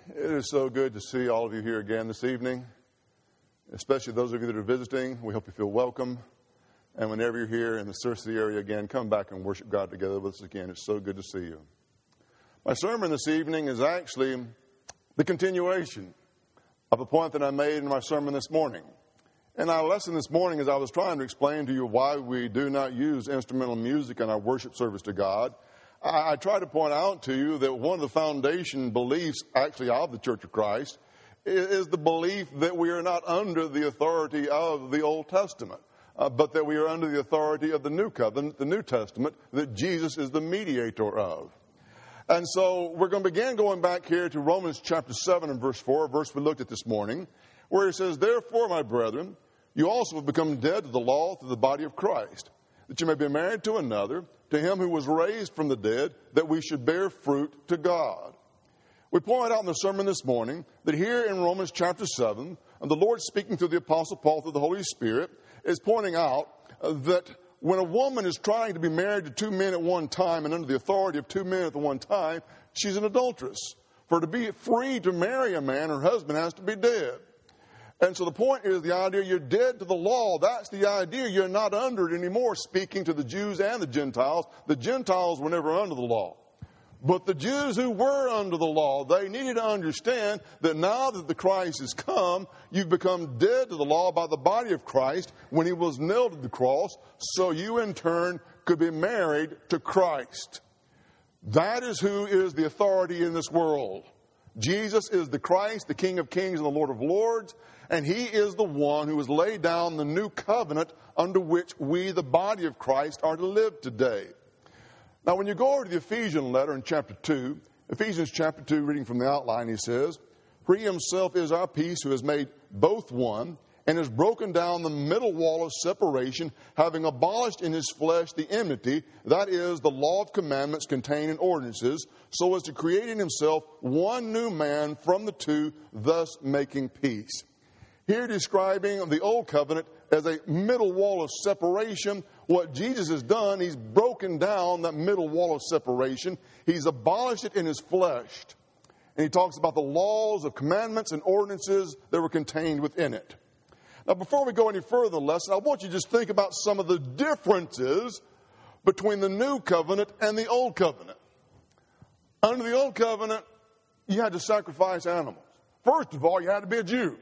It is so good to see all of you here again this evening, especially those of you that are visiting. We hope you feel welcome. And whenever you're here in the Sioux City area again, come back and worship God together with us again. It's so good to see you. My sermon this evening is actually the continuation of a point that I made in my sermon this morning. And our lesson this morning is I was trying to explain to you why we do not use instrumental music in our worship service to God. I try to point out to you that one of the foundation beliefs actually of the Church of Christ is the belief that we are not under the authority of the Old Testament, but that we are under the authority of the New Covenant, the New Testament, that Jesus is the mediator of. And so we're going to begin going back here to Romans chapter 7 and verse 4, a verse we looked at this morning, where it says, "Therefore, my brethren, you also have become dead to the law through the body of Christ, that you may be married to another, to him who was raised from the dead, that we should bear fruit to God." We pointed out in the sermon this morning that here in Romans chapter 7, and the Lord speaking through the Apostle Paul through the Holy Spirit is pointing out that when a woman is trying to be married to two men at one time and under the authority of two men at the one time, she's an adulteress. For to be free to marry a man, her husband has to be dead. And so the point is the idea you're dead to the law. That's the idea. You're not under it anymore, speaking to the Jews and the Gentiles. The Gentiles were never under the law. But the Jews who were under the law, they needed to understand that now that the Christ has come, you've become dead to the law by the body of Christ when he was nailed to the cross, so you in turn could be married to Christ. That is who is the authority in this world. Jesus is the Christ, the King of Kings and the Lord of Lords, and he is the one who has laid down the new covenant under which we, the body of Christ, are to live today. Now, when you go over to the Ephesians letter in chapter 2, Ephesians chapter 2, reading from the outline, he says, "For he himself is our peace, who has made both one, and has broken down the middle wall of separation, having abolished in his flesh the enmity, that is, the law of commandments contained in ordinances, so as to create in himself one new man from the two, thus making peace." Here describing the old covenant as a middle wall of separation. What Jesus has done, he's broken down that middle wall of separation. He's abolished it in his flesh. And he talks about the laws of commandments and ordinances that were contained within it. Now, before we go any further in the lesson, I want you to just think about some of the differences between the new covenant and the old covenant. Under the old covenant, you had to sacrifice animals. First of all, you had to be a Jew.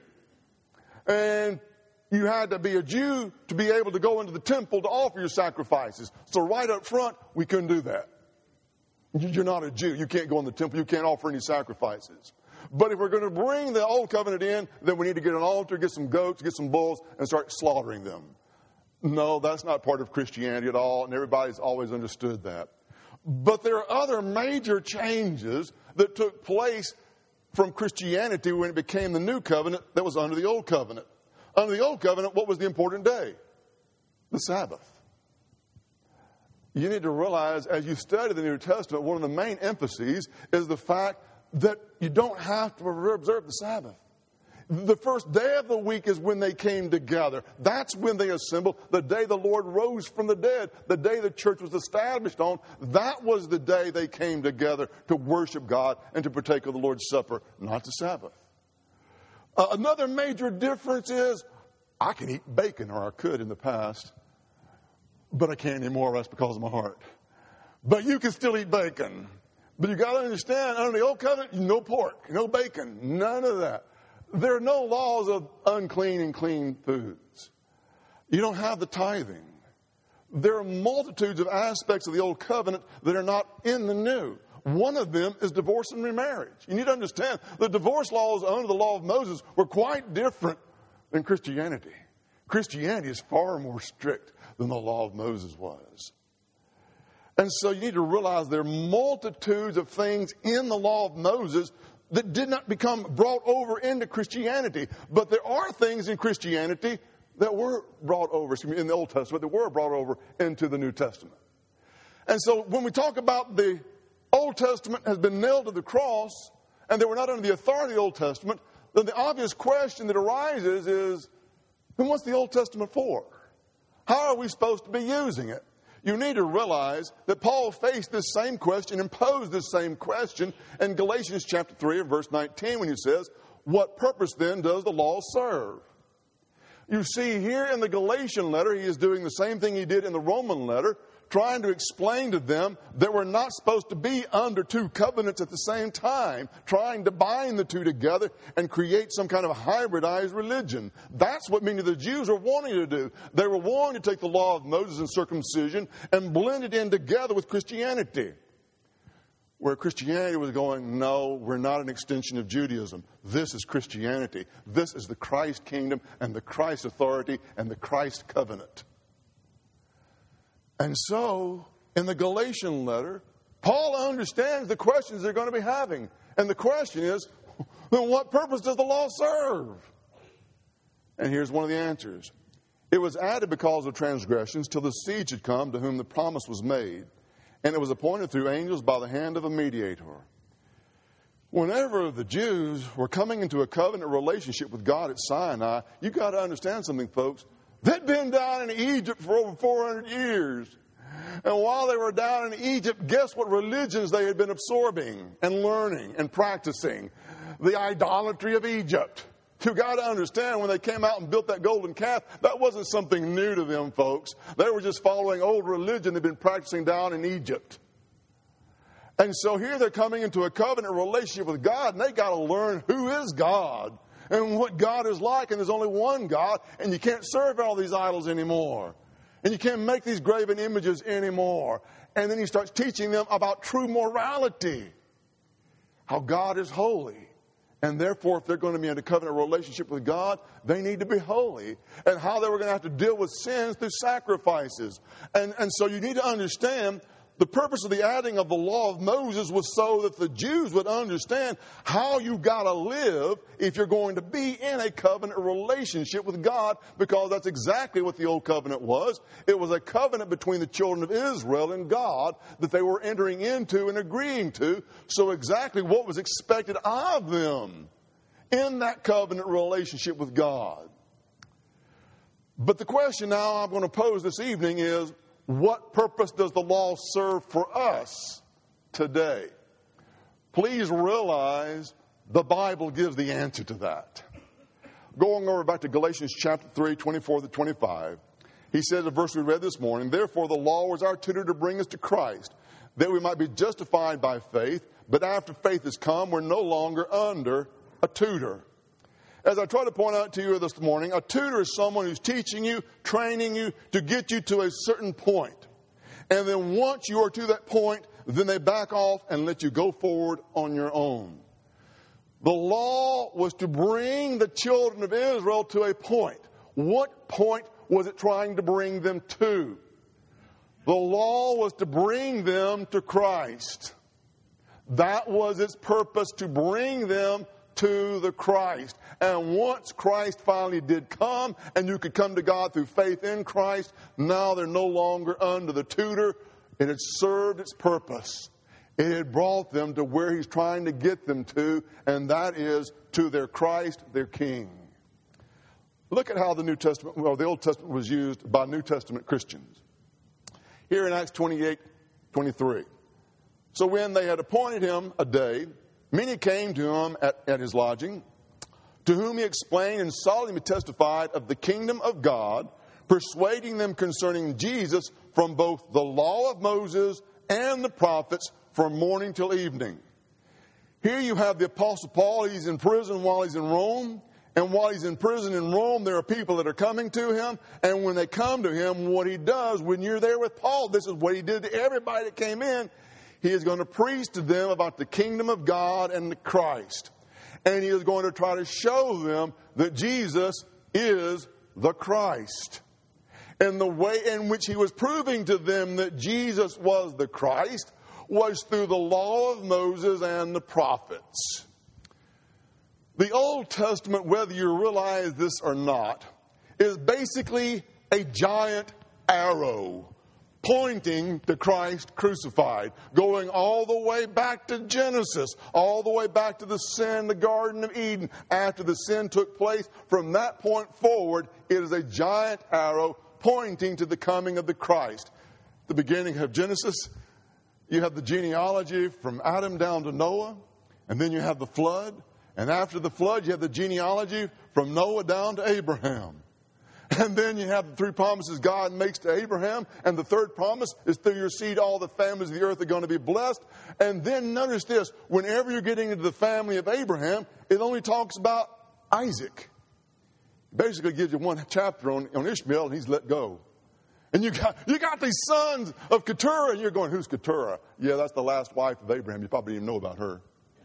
And you had to be a Jew to be able to go into the temple to offer your sacrifices. So right up front, we couldn't do that. You're not a Jew. You can't go in the temple. You can't offer any sacrifices. But if we're going to bring the old covenant in, then we need to get an altar, get some goats, get some bulls, and start slaughtering them. No, that's not part of Christianity at all, and everybody's always understood that. But there are other major changes that took place from Christianity when it became the new covenant that was under the old covenant. Under the old covenant, what was the important day? The Sabbath. You need to realize as you study the New Testament, one of the main emphases is the fact that you don't have to observe the Sabbath. The first day of the week is when they came together. That's when they assembled. The day the Lord rose from the dead, the day the church was established on, that was the day they came together to worship God and to partake of the Lord's Supper, not the Sabbath. Another major difference is I can eat bacon, or I could in the past, but I can't anymore. That's because of my heart. But you can still eat bacon. But you got to understand, under the old covenant, no pork, no bacon, none of that. There are no laws of unclean and clean foods. You don't have the tithing. There are multitudes of aspects of the old covenant that are not in the new. One of them is divorce and remarriage. You need to understand the divorce laws under the law of Moses were quite different than Christianity. Christianity is far more strict than the law of Moses was. And so you need to realize there are multitudes of things in the law of Moses that did not become brought over into Christianity. But there are things in Christianity that were brought over, in the Old Testament, that were brought over into the New Testament. And so when we talk about the Old Testament has been nailed to the cross, and they were not under the authority of the Old Testament, then the obvious question that arises is, then what's the Old Testament for? How are we supposed to be using it? You need to realize that Paul faced this same question and posed this same question in Galatians chapter 3 and verse 19 when he says, "What purpose then does the law serve?" You see, here in the Galatian letter, he is doing the same thing he did in the Roman letter, trying to explain to them that we're not supposed to be under two covenants at the same time, trying to bind the two together and create some kind of hybridized religion. That's what many of the Jews were wanting to do. They were wanting to take the law of Moses and circumcision and blend it in together with Christianity. Where Christianity was going, no, we're not an extension of Judaism. This is Christianity. This is the Christ kingdom and the Christ authority and the Christ covenant. And so, in the Galatian letter, Paul understands the questions they're going to be having. And the question is, then what purpose does the law serve? And here's one of the answers. It was added because of transgressions till the seed should come to whom the promise was made. And it was appointed through angels by the hand of a mediator. Whenever the Jews were coming into a covenant relationship with God at Sinai, you've got to understand something, folks. They'd been down in Egypt for over 400 years. And while they were down in Egypt, guess what religions they had been absorbing and learning and practicing? The idolatry of Egypt. You've got to understand, when they came out and built that golden calf, that wasn't something new to them, folks. They were just following old religion they'd been practicing down in Egypt. And so here they're coming into a covenant relationship with God, and they got to learn who is God and what God is like. And there's only one God, and you can't serve all these idols anymore. And you can't make these graven images anymore. And then he starts teaching them about true morality, how God is holy. And therefore, if they're going to be in a covenant relationship with God, they need to be holy. And how they were going to have to deal with sins through sacrifices. And so you need to understand the purpose of the adding of the law of Moses was so that the Jews would understand how you got to live if you're going to be in a covenant relationship with God, because that's exactly what the old covenant was. It was a covenant between the children of Israel and God that they were entering into and agreeing to. So exactly what was expected of them in that covenant relationship with God. But the question now I'm going to pose this evening is, what purpose does the law serve for us today? Please realize the Bible gives the answer to that. Going over back to Galatians chapter 3, 24 to 25, he says, the verse we read this morning, "Therefore the law was our tutor to bring us to Christ, that we might be justified by faith. But after faith has come, we're no longer under a tutor." As I try to point out to you this morning, a tutor is someone who's teaching you, training you to get you to a certain point. And then once you are to that point, then they back off and let you go forward on your own. The law was to bring the children of Israel to a point. What point was it trying to bring them to? The law was to bring them to Christ. That was its purpose, to bring them to the Christ. And once Christ finally did come, and you could come to God through faith in Christ, now they're no longer under the tutor. It had served its purpose. It had brought them to where he's trying to get them to, and that is to their Christ, their King. Look at how the Old Testament was used by New Testament Christians. Here in Acts 28:23. "So when they had appointed him a day, many came to him at his lodging, to whom he explained and solemnly testified of the kingdom of God, persuading them concerning Jesus from both the law of Moses and the prophets from morning till evening." Here you have the Apostle Paul. He's in prison while he's in Rome. And while he's in prison in Rome, there are people that are coming to him. And when they come to him, what he does, when you're there with Paul, this is what he did to everybody that came in. He is going to preach to them about the kingdom of God and the Christ. And he is going to try to show them that Jesus is the Christ. And the way in which he was proving to them that Jesus was the Christ was through the law of Moses and the prophets. The Old Testament, whether you realize this or not, is basically a giant arrow pointing to Christ crucified, going all the way back to Genesis, all the way back to the sin, the Garden of Eden. After the sin took place, from that point forward, it is a giant arrow pointing to the coming of the Christ. the beginning of Genesis, you have the genealogy from Adam down to Noah, and then you have the flood. And after the flood, you have the genealogy from Noah down to Abraham. And then you have the three promises God makes to Abraham. And the third promise is through your seed, all the families of the earth are going to be blessed. And then notice this, whenever you're getting into the family of Abraham, it only talks about Isaac. It basically gives you one chapter on Ishmael, and he's let go. And you got these sons of Keturah, and you're going, who's Keturah? Yeah, that's the last wife of Abraham. You probably didn't even know about her.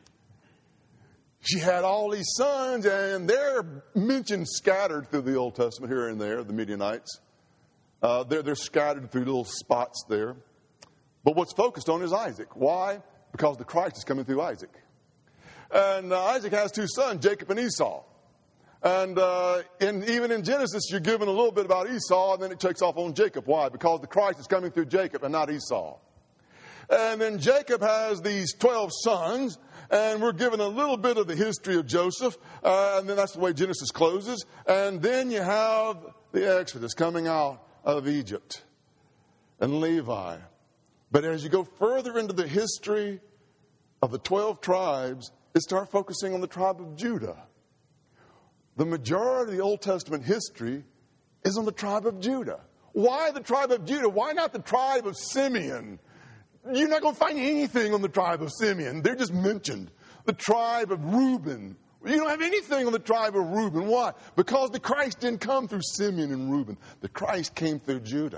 She had all these sons, and they're mentioned scattered through the Old Testament here and there, the Midianites. They're scattered through little spots there. But what's focused on is Isaac. Why? Because the Christ is coming through Isaac. And Isaac has two sons, Jacob and Esau. And even in Genesis, you're given a little bit about Esau, and then it takes off on Jacob. Why? Because the Christ is coming through Jacob and not Esau. And then Jacob has these 12 sons, and we're given a little bit of the history of Joseph, and then that's the way Genesis closes. And then you have the Exodus coming out of Egypt and Levi. But as you go further into the history of the 12 tribes, it starts focusing on the tribe of Judah. The majority of the Old Testament history is on the tribe of Judah. Why the tribe of Judah? Why not the tribe of Simeon? You're not going to find anything on the tribe of Simeon. They're just mentioned. The tribe of Reuben. You don't have anything on the tribe of Reuben. Why? Because the Christ didn't come through Simeon and Reuben. The Christ came through Judah.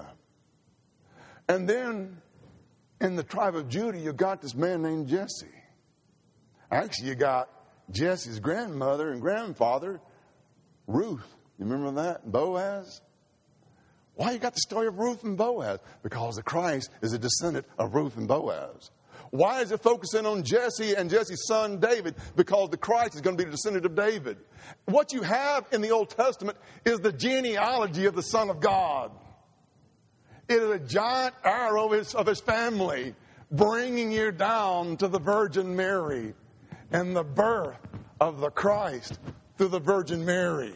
And then in the tribe of Judah, you got this man named Jesse. Actually, you got Jesse's grandmother and grandfather, Ruth. You remember that? Boaz. Why you got the story of Ruth and Boaz? Because the Christ is a descendant of Ruth and Boaz. Why is it focusing on Jesse and Jesse's son David? Because the Christ is going to be the descendant of David. What you have in the Old Testament is the genealogy of the Son of God. It is a giant arrow of his family bringing you down to the Virgin Mary and the birth of the Christ through the Virgin Mary.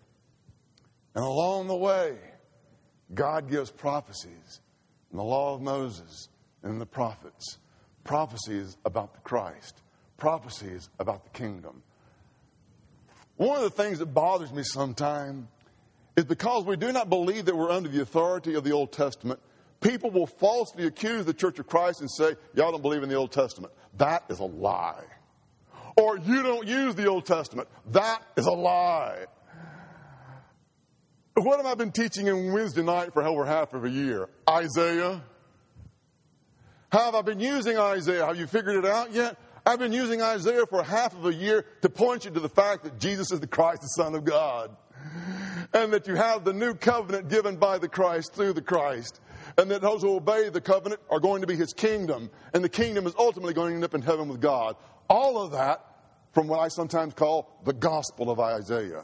And along the way, God gives prophecies in the law of Moses and the prophets. Prophecies about the Christ. Prophecies about the kingdom. One of the things that bothers me sometimes is because we do not believe that we're under the authority of the Old Testament, people will falsely accuse the Church of Christ and say, y'all don't believe in the Old Testament. That is a lie. Or you don't use the Old Testament. That is a lie. What have I been teaching in Wednesday night for over half of a year? Isaiah. How have I been using Isaiah? Have you figured it out yet? I've been using Isaiah for half of a year to point you to the fact that Jesus is the Christ, the Son of God. And that you have the new covenant given by the Christ through the Christ. And that those who obey the covenant are going to be his kingdom. And the kingdom is ultimately going to end up in heaven with God. All of that from what I sometimes call the gospel of Isaiah.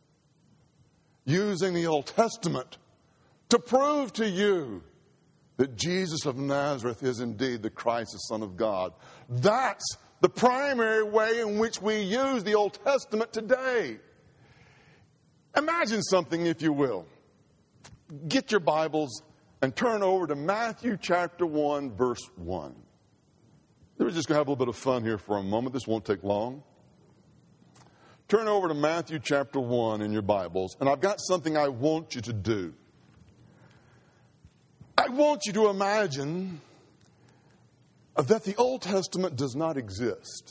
Using the Old Testament to prove to you that Jesus of Nazareth is indeed the Christ, the Son of God. That's the primary way in which we use the Old Testament today. Imagine something, if you will. Get your Bibles and turn over to Matthew chapter 1, verse 1. We're just going to have a little bit of fun here for a moment. This won't take long. Turn over to Matthew chapter 1 in your Bibles, and I've got something I want you to do. I want you to imagine that the Old Testament does not exist.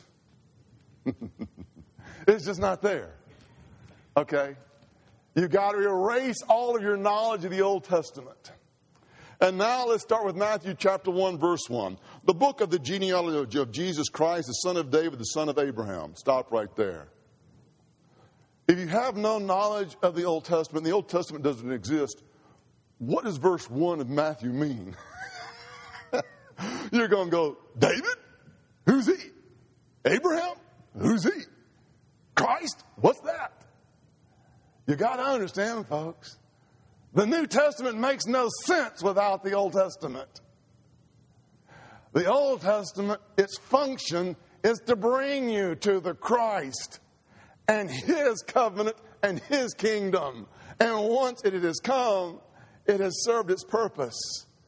It's just not there. Okay? You've got to erase all of your knowledge of the Old Testament. And now let's start with Matthew chapter 1, verse 1. The book of the genealogy of Jesus Christ, the son of David, the son of Abraham. Stop right there. If you have no knowledge of the Old Testament, the Old Testament doesn't exist, what does verse 1 of Matthew mean? You're going to go, David? Who's he? Abraham? Who's he? Christ? What's that? You got to understand, folks, the New Testament makes no sense without the Old Testament. The Old Testament, its function is to bring you to the Christ and his covenant and his kingdom. And once it has come, it has served its purpose.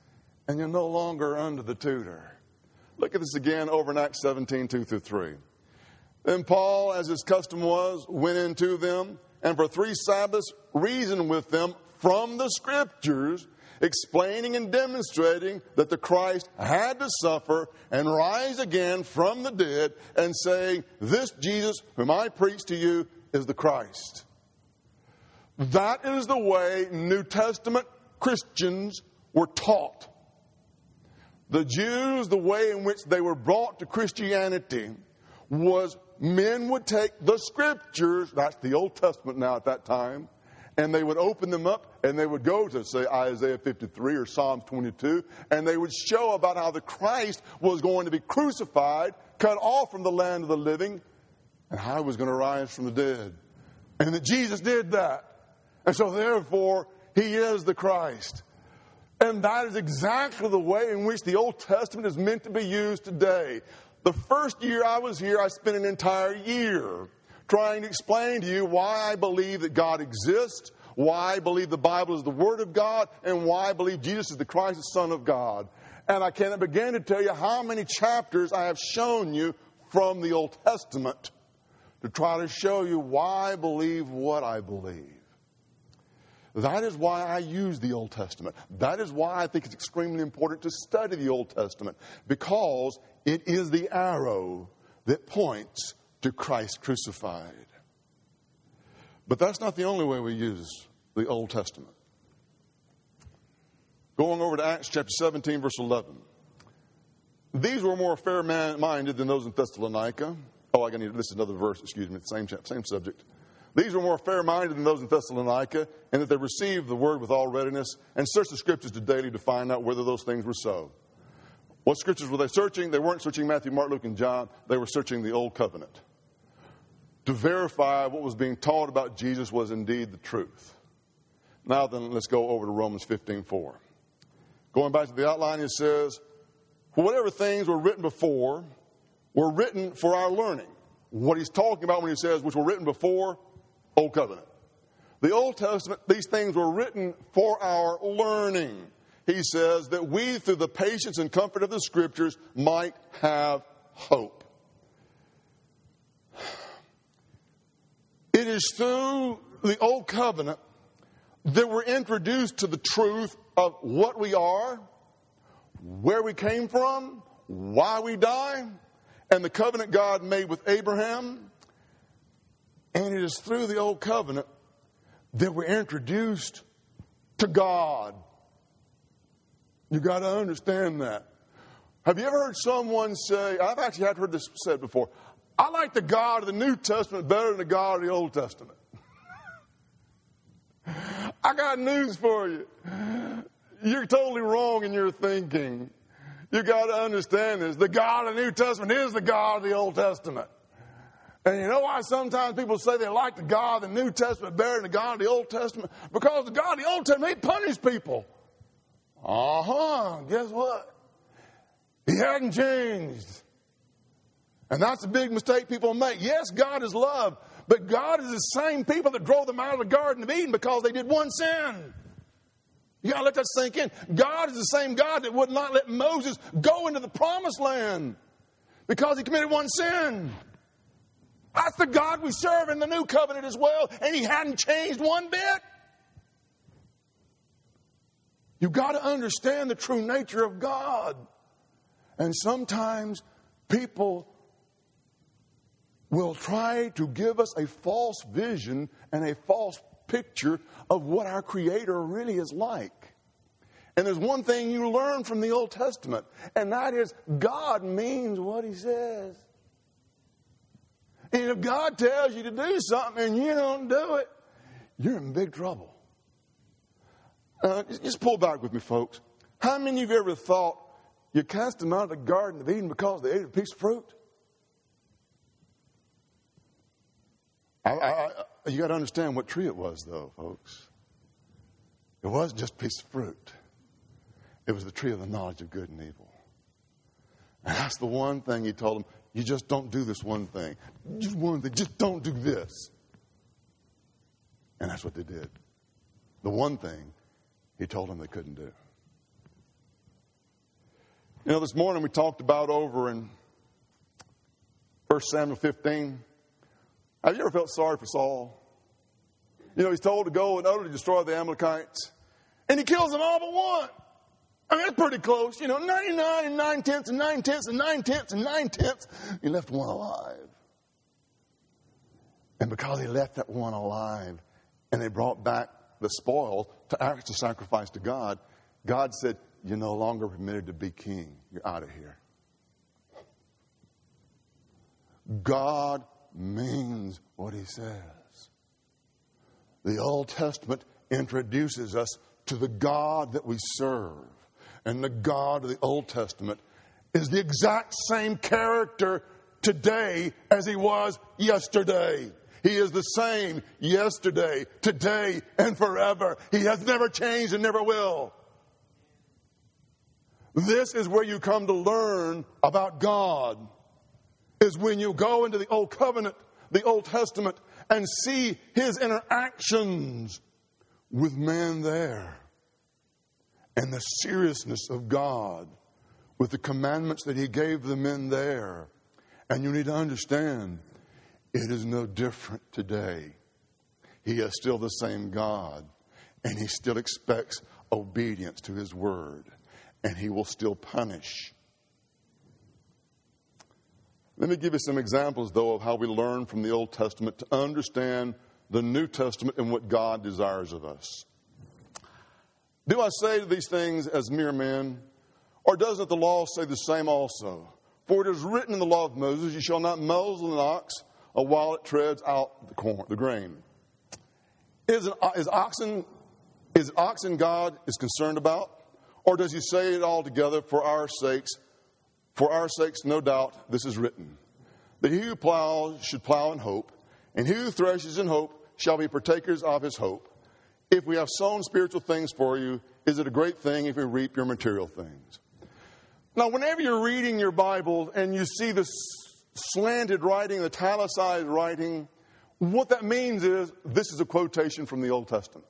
and you're no longer under the tutor. Look at this again over in Acts 17, 2 through 3. Then Paul, as his custom was, went into them, and for 3 Sabbaths reasoned with them from the Scriptures, explaining and demonstrating that the Christ had to suffer and rise again from the dead, and saying, this Jesus whom I preach to you is the Christ. That is the way New Testament Christians were taught. The Jews, the way in which they were brought to Christianity was men would take the Scriptures, that's the Old Testament now at that time, and they would open them up and they would go to, say, Isaiah 53 or Psalms 22, and they would show about how the Christ was going to be crucified, cut off from the land of the living, and how he was going to rise from the dead. And that Jesus did that. And so therefore, he is the Christ. And that is exactly the way in which the Old Testament is meant to be used today. The first year I was here, I spent an entire year trying to explain to you why I believe that God exists, why I believe the Bible is the Word of God, and why I believe Jesus is the Christ, the Son of God. And I cannot begin to tell you how many chapters I have shown you from the Old Testament to try to show you why I believe what I believe. That is why I use the Old Testament. That is why I think it's extremely important to study the Old Testament, because it is the arrow that points to Christ crucified. But that's not the only way we use the Old Testament. Going over to Acts chapter 17, verse 11. These were more fair-minded than those in Thessalonica. This is another verse, same subject. These were more fair-minded than those in Thessalonica, in that they received the word with all readiness and searched the Scriptures daily to find out whether those things were so. What Scriptures were they searching? They weren't searching Matthew, Mark, Luke, and John. They were searching the Old Covenant to verify what was being taught about Jesus was indeed the truth. Now then, let's go over to Romans 15:4. Going back to the outline, it says, "For whatever things were written before were written for our learning." What he's talking about when he says, which were written before, Old Covenant. The Old Testament, these things were written for our learning. He says that we, through the patience and comfort of the Scriptures, might have hope. It is through the Old Covenant that we're introduced to the truth of what we are, where we came from, why we die, and the covenant God made with Abraham. And it is through the Old Covenant that we're introduced to God. You got to understand that. Have you ever heard someone say, I've actually heard this said before, I like the God of the New Testament better than the God of the Old Testament. I got news for you. You're totally wrong in your thinking. You got to understand this. The God of the New Testament is the God of the Old Testament. And you know why sometimes people say they like the God of the New Testament better than the God of the Old Testament? Because the God of the Old Testament, he punished people. Guess what? He hadn't changed. And that's a big mistake people make. Yes, God is love, but God is the same people that drove them out of the Garden of Eden because they did one sin. You got to let that sink in. God is the same God that would not let Moses go into the promised land because he committed one sin. That's the God we serve in the new covenant as well, and he hadn't changed one bit. You've got to understand the true nature of God. And sometimes people will try to give us a false vision and a false picture of what our Creator really is like. And there's one thing you learn from the Old Testament, and that is God means what he says. And if God tells you to do something and you don't do it, you're in big trouble. Just pull back with me, folks. How many of you ever thought you cast them out of the Garden of Eden because they ate a piece of fruit? You got to understand what tree it was, though, folks. It wasn't just a piece of fruit. It was the tree of the knowledge of good and evil. And that's the one thing he told them. You just don't do this one thing. Just one thing. Just don't do this. And that's what they did. The one thing he told them they couldn't do. You know, this morning we talked about over in 1 Samuel 15. Have you ever felt sorry for Saul? You know, he's told to go and utterly destroy the Amalekites. And he kills them all but one. I mean, that's pretty close. You know, 99 and 9/10 and 9/10 and 9/10 and 9/10. He left one alive. And because he left that one alive and they brought back the spoil to actually sacrifice to God, God said, you're no longer permitted to be king. You're out of here. God means what he says. The Old Testament introduces us to the God that we serve. And the God of the Old Testament is the exact same character today as he was yesterday. He is the same yesterday, today, and forever. He has never changed and never will. This is where you come to learn about God, is when you go into the Old Covenant, the Old Testament, and see his interactions with man there. And the seriousness of God with the commandments that he gave the men there. And you need to understand, it is no different today. He is still the same God. And he still expects obedience to his word. And he will still punish. Let me give you some examples, though, of how we learn from the Old Testament to understand the New Testament and what God desires of us. Do I say these things as mere men? Or doesn't the law say the same also? For it is written in the law of Moses, you shall not muzzle an ox while it treads out the grain. Is oxen God is concerned about? Or does he say it all together for our sakes? For our sakes, no doubt, this is written. That he who plows should plow in hope, and he who threshes in hope shall be partakers of his hope. If we have sown spiritual things for you, is it a great thing if we reap your material things? Now, whenever you're reading your Bible and you see this slanted writing, the italicized writing, what that means is this is a quotation from the Old Testament.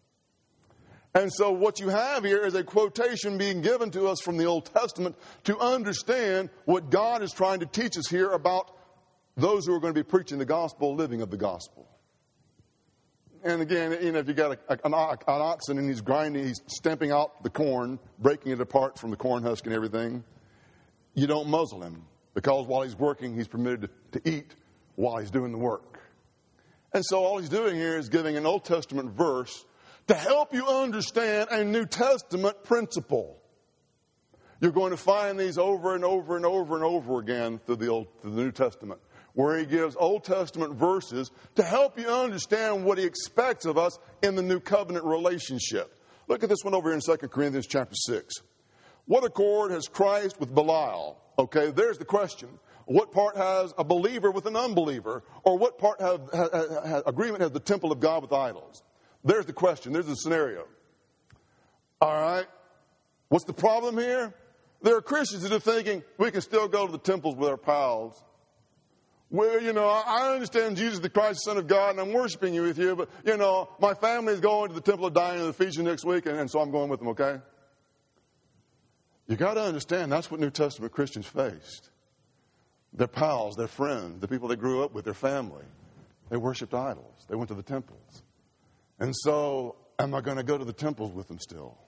And so what you have here is a quotation being given to us from the Old Testament to understand what God is trying to teach us here about those who are going to be preaching the gospel, living of the gospel. And again, you know, if you got an oxen and he's grinding, he's stamping out the corn, breaking it apart from the corn husk and everything, you don't muzzle him because while he's working, he's permitted to eat while he's doing the work. And so all he's doing here is giving an Old Testament verse to help you understand a New Testament principle. You're going to find these over and over and over and over again through the New Testament, where he gives Old Testament verses to help you understand what he expects of us in the New Covenant relationship. Look at this one over here in 2 Corinthians chapter 6. What accord has Christ with Belial? Okay, there's the question. What part has a believer with an unbeliever? Or what part agreement has the temple of God with idols? There's the question. There's the scenario. All right. What's the problem here? There are Christians that are thinking we can still go to the temples with our pals. Well, you know, I understand Jesus the Christ, the Son of God, and I'm worshiping you with you, but, you know, my family is going to the temple of Diana and the Ephesians next week, and so I'm going with them, okay? You got to understand that's what New Testament Christians faced. Their pals, their friends, the people they grew up with, their family. They worshiped idols. They went to the temples. And so, am I going to go to the temples with them still?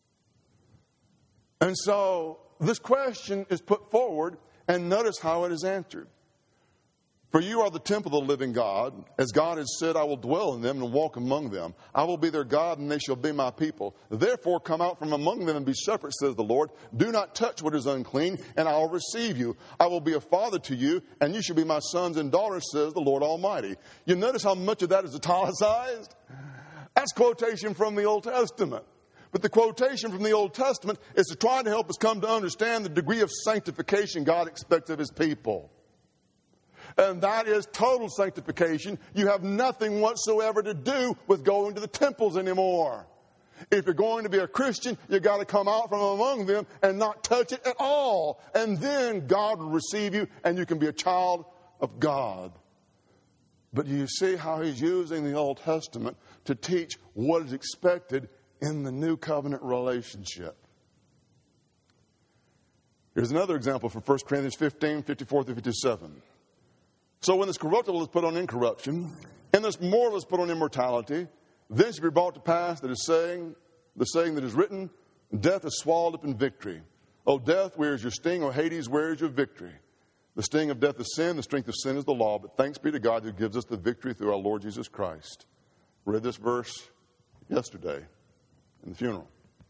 And so, this question is put forward, and notice how it is answered. For you are the temple of the living God. As God has said, I will dwell in them and walk among them. I will be their God, and they shall be my people. Therefore, come out from among them and be separate, says the Lord. Do not touch what is unclean, and I will receive you. I will be a father to you, and you shall be my sons and daughters, says the Lord Almighty. You notice how much of that is italicized? That's quotation from the Old Testament. But the quotation from the Old Testament is to try to help us come to understand the degree of sanctification God expects of his people. And that is total sanctification. You have nothing whatsoever to do with going to the temples anymore. If you're going to be a Christian, you've got to come out from among them and not touch it at all. And then God will receive you and you can be a child of God. But you see how he's using the Old Testament to teach what is expected in the New Covenant relationship. Here's another example from 1 Corinthians 15, 54 through 57. So when this corruptible is put on incorruption, and this mortal is put on immortality, then shall be brought to pass that is saying, the saying that is written, death is swallowed up in victory. O death, where is your sting? O Hades, where is your victory? The sting of death is sin, the strength of sin is the law, but thanks be to God who gives us the victory through our Lord Jesus Christ. Read this verse yesterday in the funeral.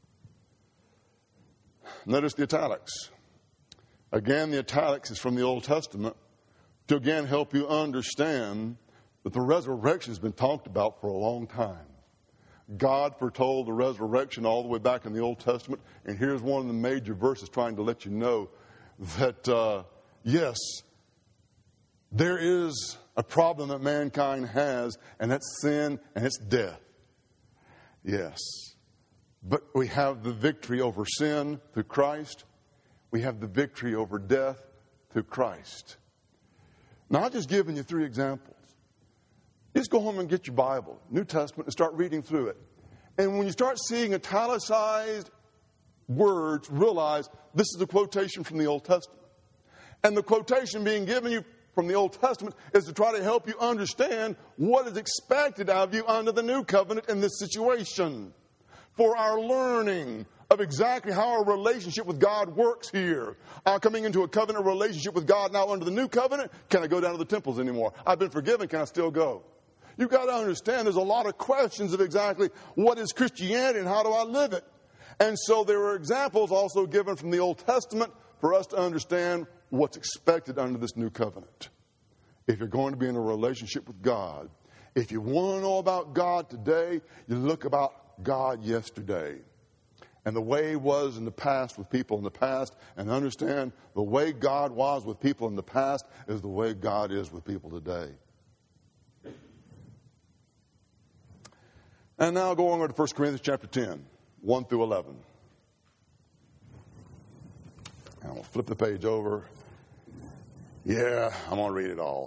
Notice the italics. Again, the italics is from the Old Testament to again help you understand that the resurrection has been talked about for a long time. God foretold the resurrection all the way back in the Old Testament, and here's one of the major verses trying to let you know that, yes, there is a problem that mankind has, and that's sin and it's death. Yes. But we have the victory over sin through Christ. We have the victory over death through Christ. Now, I've just given you 3 examples. Just go home and get your Bible, New Testament, and start reading through it. And when you start seeing italicized words, realize this is a quotation from the Old Testament. And the quotation being given you from the Old Testament is to try to help you understand what is expected of you under the New Covenant in this situation. For our learning of exactly how our relationship with God works here. Coming into a covenant relationship with God now under the New Covenant, can I go down to the temples anymore? I've been forgiven, can I still go? You've got to understand there's a lot of questions of exactly what is Christianity and how do I live it. And so there are examples also given from the Old Testament for us to understand what's expected under this new covenant. If you're going to be in a relationship with God, if you want to know about God today, you look about God yesterday. And the way He was in the past with people in the past, and understand the way God was with people in the past is the way God is with people today. And now going over to 1 Corinthians chapter 10, 1 through 11. And we'll flip the page over. Yeah, I'm going to read it all.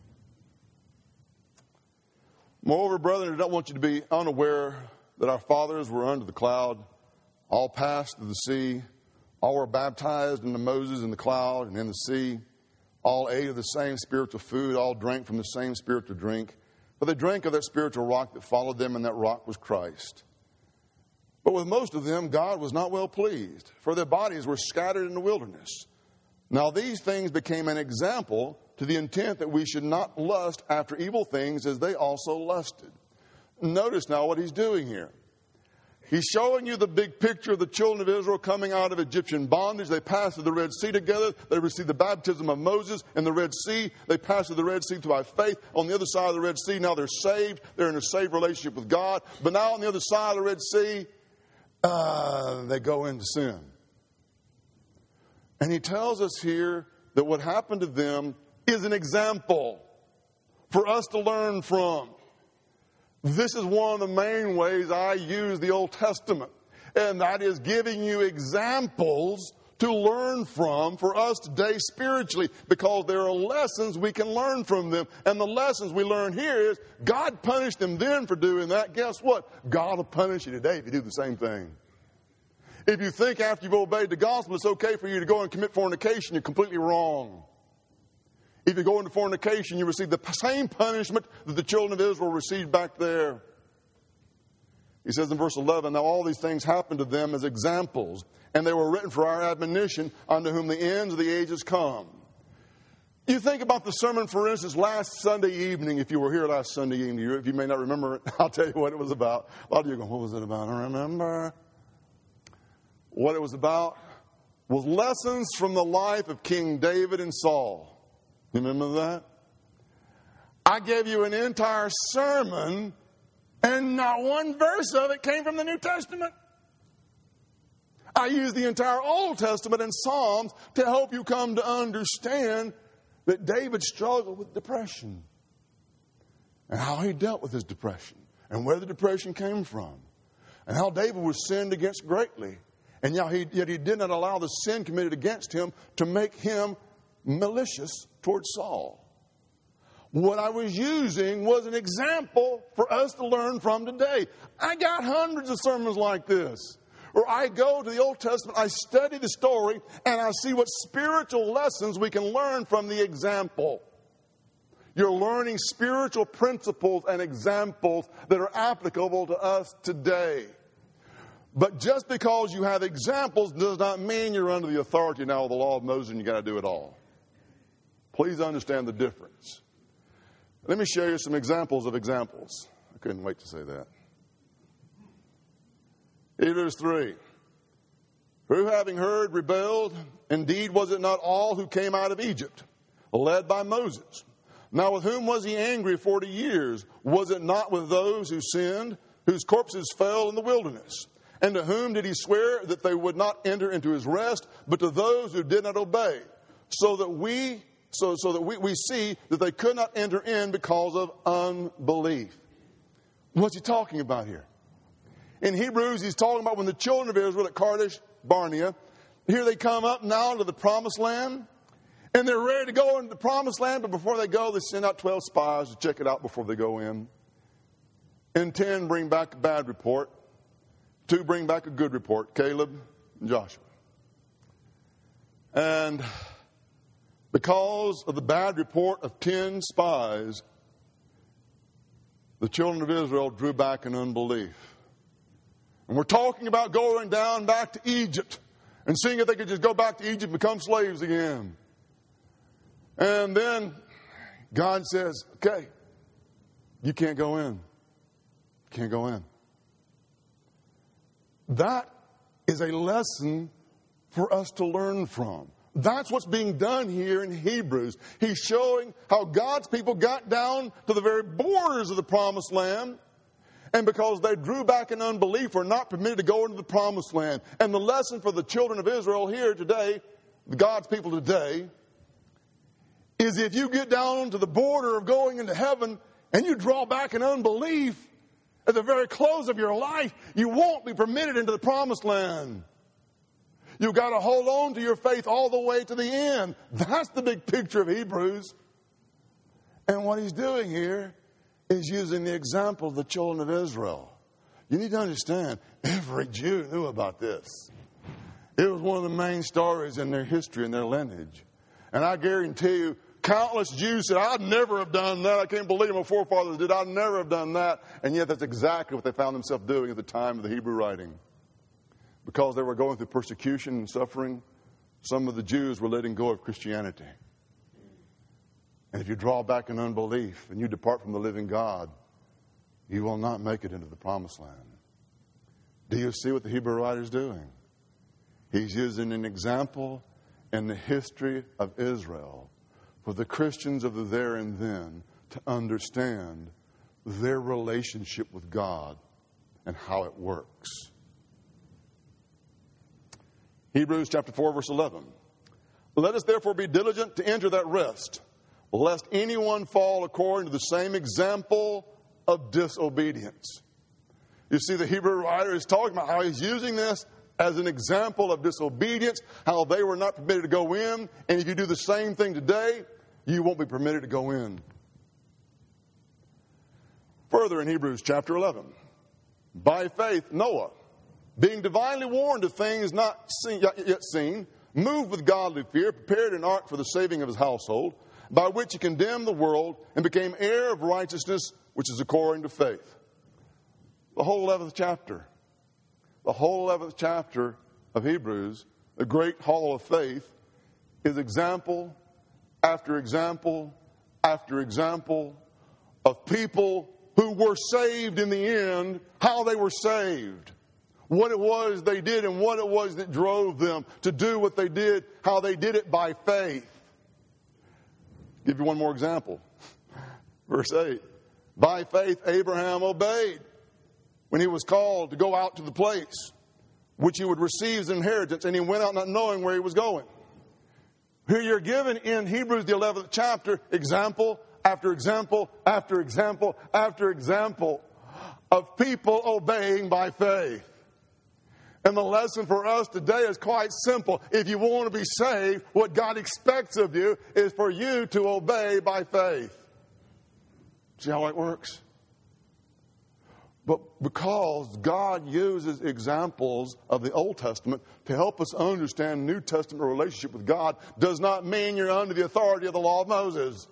Moreover, brethren, I don't want you to be unaware that our fathers were under the cloud, all passed through the sea, all were baptized into Moses in the cloud and in the sea, all ate of the same spiritual food, all drank from the same spiritual drink. But they drank of that spiritual rock that followed them, and that rock was Christ. But with most of them, God was not well pleased, for their bodies were scattered in the wilderness. Now these things became an example to the intent that we should not lust after evil things as they also lusted. Notice now what he's doing here. He's showing you the big picture of the children of Israel coming out of Egyptian bondage. They passed through the Red Sea together. They received the baptism of Moses in the Red Sea. They passed through the Red Sea by faith. On the other side of the Red Sea, now they're saved. They're in a saved relationship with God. But now on the other side of the Red Sea, they go into sin. And he tells us here that what happened to them is an example for us to learn from. This is one of the main ways I use the Old Testament, and that is giving you examples to learn from for us today spiritually, because there are lessons we can learn from them. And the lessons we learn here is God punished them then for doing that. Guess what? God will punish you today if you do the same thing. If you think after you've obeyed the gospel it's okay for you to go and commit fornication, you're completely wrong. If you go into fornication, you receive the same punishment that the children of Israel received back there. He says in verse 11, now all these things happened to them as examples, and they were written for our admonition, unto whom the ends of the ages come. You think about the sermon, for instance, last Sunday evening. If you were here last Sunday evening, if you may not remember it, I'll tell you what it was about. A lot of you are going, what was it about? I remember. What it was about was lessons from the life of King David and Saul. You remember that? I gave you an entire sermon, and not one verse of it came from the New Testament. I used the entire Old Testament and Psalms to help you come to understand that David struggled with depression and how he dealt with his depression and where the depression came from and how David was sinned against greatly. And yet he did not allow the sin committed against him to make him malicious towards Saul. What I was using was an example for us to learn from today. I got hundreds of sermons like this Or I go to the Old Testament, I study the story, and I see what spiritual lessons we can learn from the example. You're learning spiritual principles and examples that are applicable to us today. But just because you have examples does not mean you're under the authority now of the law of Moses and you got to do it all. Please understand the difference. Let me show you some examples of examples. I couldn't wait to say that. Hebrews 3. Who having heard rebelled? Indeed, was it not all who came out of Egypt, led by Moses? Now with whom was he angry 40 years? Was it not with those who sinned, whose corpses fell in the wilderness? And to whom did he swear that they would not enter into his rest, but to those who did not obey? So that we see that they could not enter in because of unbelief. What's he talking about here? In Hebrews, he's talking about when the children of Israel at Kadesh Barnea, here they come up now to the promised land, and they're ready to go into the promised land, but before they go, they send out 12 spies to check it out before they go in. And 10 bring back a bad report. 2 bring back a good report, Caleb and Joshua. And because of the bad report of 10 spies, the children of Israel drew back in unbelief. And we're talking about going down back to Egypt and seeing if they could just go back to Egypt and become slaves again. And then God says, okay, you can't go in. Can't go in. That is a lesson for us to learn from. That's what's being done here in Hebrews. He's showing how God's people got down to the very borders of the promised land, and because they drew back in unbelief, were not permitted to go into the promised land. And the lesson for the children of Israel here today, God's people today, is if you get down to the border of going into heaven and you draw back in unbelief, at the very close of your life, you won't be permitted into the promised land. You've got to hold on to your faith all the way to the end. That's the big picture of Hebrews. And what he's doing here is using the example of the children of Israel. You need to understand, every Jew knew about this. It was one of the main stories in their history and their lineage. And I guarantee you, countless Jews said, I'd never have done that. I can't believe my forefathers did. I'd never have done that. And yet that's exactly what they found themselves doing at the time of the Hebrew writing. Because they were going through persecution and suffering, some of the Jews were letting go of Christianity. And if you draw back in unbelief and you depart from the living God, you will not make it into the promised land. Do you see what the Hebrew writer is doing? He's using an example in the history of Israel for the Christians of the there and then to understand their relationship with God and how it works. Hebrews chapter 4, verse 11. Let us therefore be diligent to enter that rest, lest anyone fall according to the same example of disobedience. You see, the Hebrew writer is talking about how he's using this as an example of disobedience, how they were not permitted to go in, and if you do the same thing today, you won't be permitted to go in. Further in Hebrews chapter 11, by faith Noah, being divinely warned of things not yet seen, moved with godly fear, prepared an ark for the saving of his household, by which he condemned the world and became heir of righteousness, which is according to faith. The whole 11th chapter of Hebrews, the great hall of faith, is example after example after example of people who were saved in the end, how they were saved, what it was they did and what it was that drove them to do what they did, how they did it by faith. I'll give you one more example. Verse 8. By faith Abraham obeyed when he was called to go out to the place which he would receive as inheritance, and he went out not knowing where he was going. Here you're given in Hebrews the 11th chapter example after example after example after example of people obeying by faith. And the lesson for us today is quite simple. If you want to be saved, what God expects of you is for you to obey by faith. See how it works? But because God uses examples of the Old Testament to help us understand New Testament relationship with God does not mean you're under the authority of the law of Moses.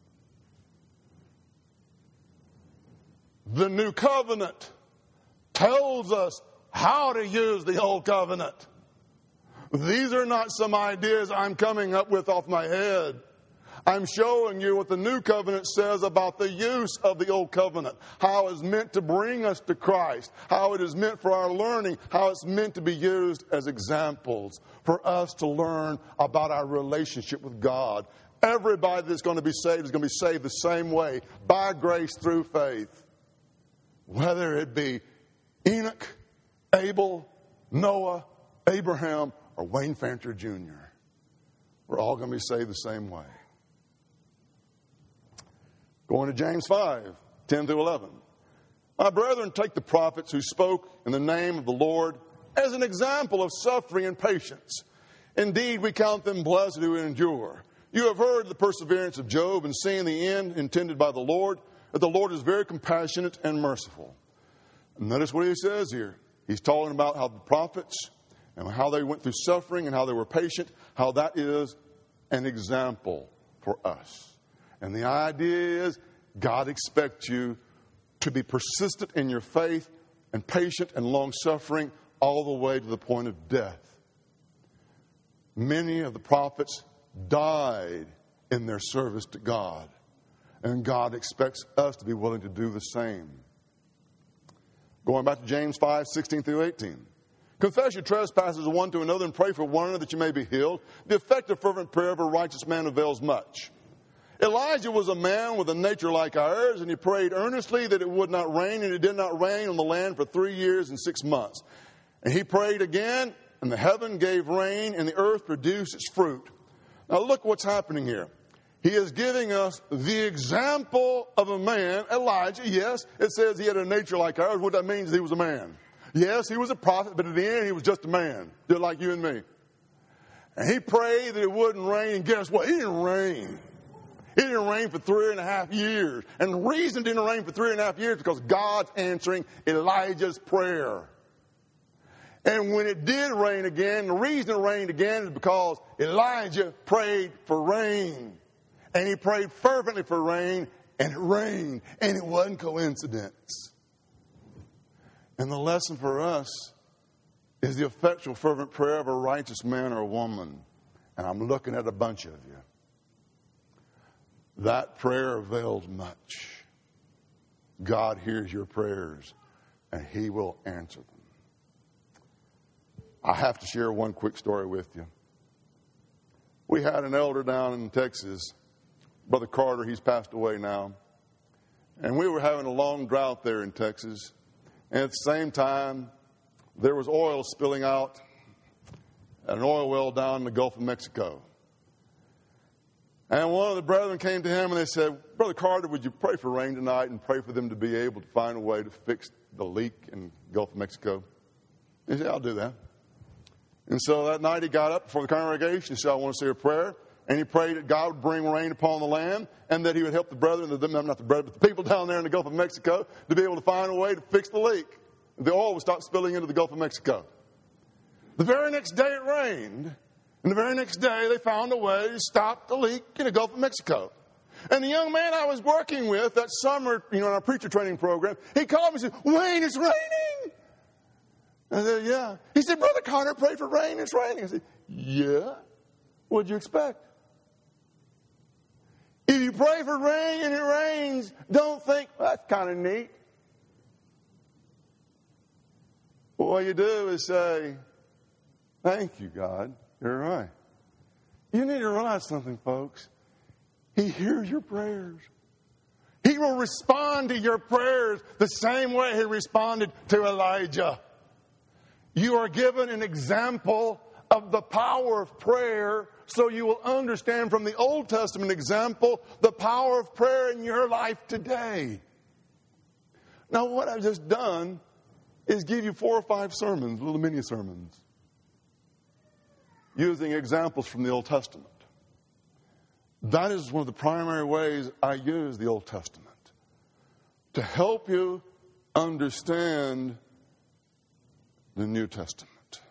The New Covenant tells us how to use the Old Covenant. These are not some ideas I'm coming up with off my head. I'm showing you what the New Covenant says about the use of the Old Covenant, how it's meant to bring us to Christ, how it is meant for our learning, how it's meant to be used as examples for us to learn about our relationship with God. Everybody that's going to be saved is going to be saved the same way, by grace through faith. Whether it be Enoch, Abel, Noah, Abraham, or Wayne Fancher Jr., we're all going to be saved the same way. Going to James 5, 10 through 11. My brethren, take the prophets who spoke in the name of the Lord as an example of suffering and patience. Indeed, we count them blessed who endure. You have heard the perseverance of Job and seen the end intended by the Lord, that the Lord is very compassionate and merciful. And notice what he says here. He's talking about how the prophets and how they went through suffering and how they were patient, how that is an example for us. And the idea is God expects you to be persistent in your faith and patient and long-suffering all the way to the point of death. Many of the prophets died in their service to God. And God expects us to be willing to do the same. Going back to James 5, 16 through 18. Confess your trespasses one to another and pray for one another that you may be healed. The effective fervent prayer of a righteous man avails much. Elijah was a man with a nature like ours, and he prayed earnestly that it would not rain, and it did not rain on the land for 3 years and 6 months. And he prayed again, and the heaven gave rain, and the earth produced its fruit. Now look what's happening here. He is giving us the example of a man, Elijah. Yes, it says he had a nature like ours. What that means is he was a man. Yes, he was a prophet, but at the end he was just a man, just like you and me. And he prayed that it wouldn't rain, and guess what? It didn't rain. It didn't rain for 3.5 years. And the reason it didn't rain for 3.5 years is because God's answering Elijah's prayer. And when it did rain again, the reason it rained again is because Elijah prayed for rain. And he prayed fervently for rain, and it rained. And it wasn't coincidence. And the lesson for us is the effectual, fervent prayer of a righteous man or a woman. And I'm looking at a bunch of you. That prayer avails much. God hears your prayers, and He will answer them. I have to share one quick story with you. We had an elder down in Texas, Brother Carter. He's passed away now. And we were having a long drought there in Texas. And at the same time, there was oil spilling out at an oil well down in the Gulf of Mexico. And one of the brethren came to him and they said, Brother Carter, would you pray for rain tonight and pray for them to be able to find a way to fix the leak in the Gulf of Mexico? He said, I'll do that. And so that night he got up before the congregation. He said, I want to say a prayer. And he prayed that God would bring rain upon the land and that He would help the brethren, not the brethren, but the people down there in the Gulf of Mexico to be able to find a way to fix the leak. The oil would stop spilling into the Gulf of Mexico. The very next day it rained. And the very next day, they found a way to stop the leak in the Gulf of Mexico. And the young man I was working with that summer, in our preacher training program, he called me and said, Wayne, it's raining. I said, yeah. He said, Brother Carter, pray for rain. It's raining. I said, yeah. What'd you expect? If you pray for rain and it rains, don't think, well, that's kind of neat. Well, what you do is say, thank you, God. You're right. You need to realize something, folks. He hears your prayers. He will respond to your prayers the same way He responded to Elijah. You are given an example of the power of prayer so you will understand from the Old Testament example the power of prayer in your life today. Now, what I've just done is give you 4 or 5 sermons, little mini sermons, using examples from the Old Testament. That is one of the primary ways I use the Old Testament, to help you understand the New Testament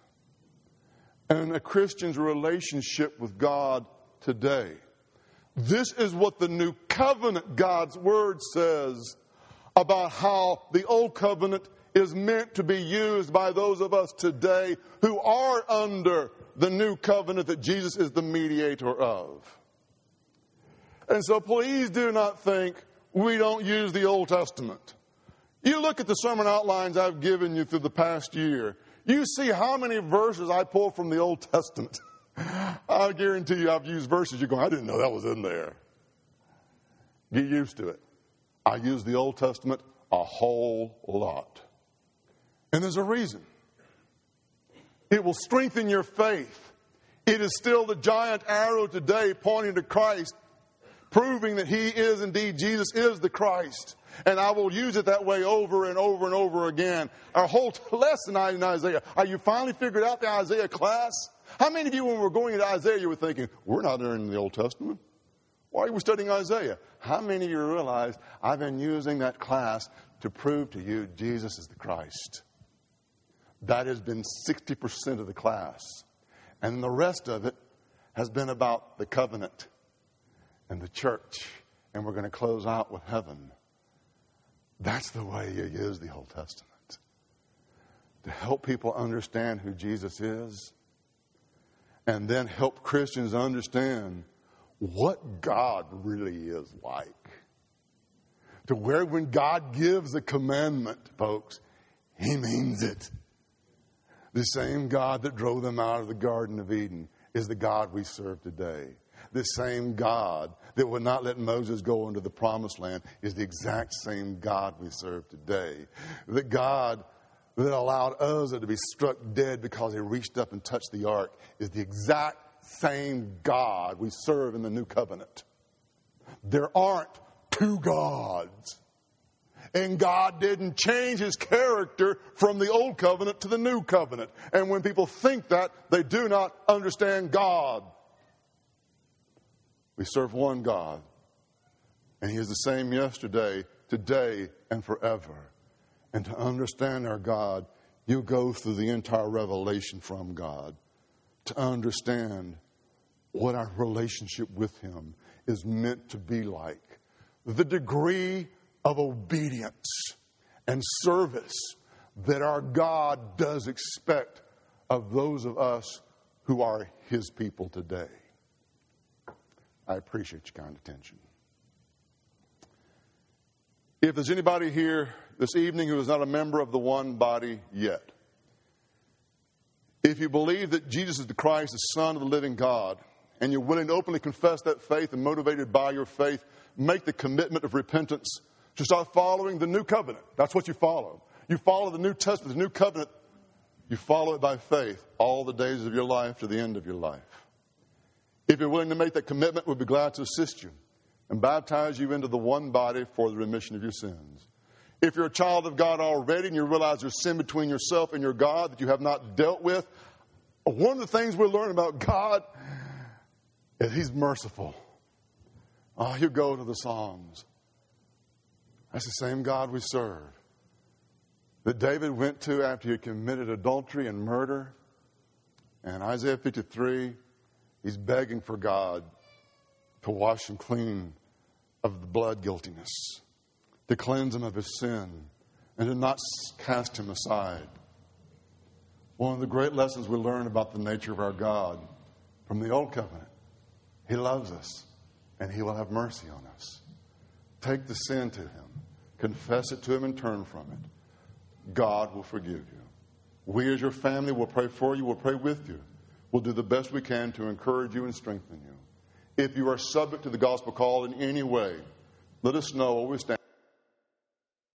and a Christian's relationship with God today. This is what the New Covenant, God's Word, says about how the Old Covenant is meant to be used by those of us today who are under the New Covenant that Jesus is the mediator of. And so please do not think we don't use the Old Testament. You look at the sermon outlines I've given you through the past year. You see how many verses I pull from the Old Testament. I guarantee you I've used verses you're going, I didn't know that was in there. Get used to it. I use the Old Testament a whole lot. And there's a reason. It will strengthen your faith. It is still the giant arrow today pointing to Christ, proving that He is indeed, Jesus is the Christ. And I will use it that way over and over and over again. Our whole lesson in Isaiah. Are you finally figured out the Isaiah class? How many of you, when we were going into Isaiah, you were thinking, we're not in the Old Testament? Why are we studying Isaiah? How many of you realized I've been using that class to prove to you Jesus is the Christ? That has been 60% of the class. And the rest of it has been about the covenant and the church. And we're going to close out with heaven. That's the way you use the Old Testament. To help people understand who Jesus is. And then help Christians understand what God really is like. To where when God gives a commandment, folks, He means it. The same God that drove them out of the Garden of Eden is the God we serve today. The same God that would not let Moses go into the promised land is the exact same God we serve today. The God that allowed Uzzah to be struck dead because he reached up and touched the ark is the exact same God we serve in the New Covenant. There aren't two gods. And God didn't change His character from the Old Covenant to the New Covenant. And when people think that, they do not understand God. We serve one God. And He is the same yesterday, today, and forever. And to understand our God, you go through the entire revelation from God to understand what our relationship with Him is meant to be like. The degree of obedience and service that our God does expect of those of us who are His people today. I appreciate your kind attention. If there's anybody here this evening who is not a member of the one body yet, if you believe that Jesus is the Christ, the Son of the living God, and you're willing to openly confess that faith and motivated by your faith, make the commitment of repentance to start following the New Covenant. That's what you follow. You follow the New Testament, the New Covenant. You follow it by faith all the days of your life to the end of your life. If you're willing to make that commitment, we'll be glad to assist you and baptize you into the one body for the remission of your sins. If you're a child of God already and you realize there's sin between yourself and your God that you have not dealt with, one of the things we'll learn about God is He's merciful. Oh, you go to the Psalms. That's the same God we serve that David went to after he had committed adultery and murder. And Isaiah 53, he's begging for God to wash him clean of the blood guiltiness, to cleanse him of his sin, and to not cast him aside. One of the great lessons we learn about the nature of our God from the Old Covenant, He loves us and He will have mercy on us. Take the sin to Him. Confess it to Him and turn from it. God will forgive you. We as your family will pray for you. We'll pray with you. We'll do the best we can to encourage you and strengthen you. If you are subject to the gospel call in any way, let us know. Always stand.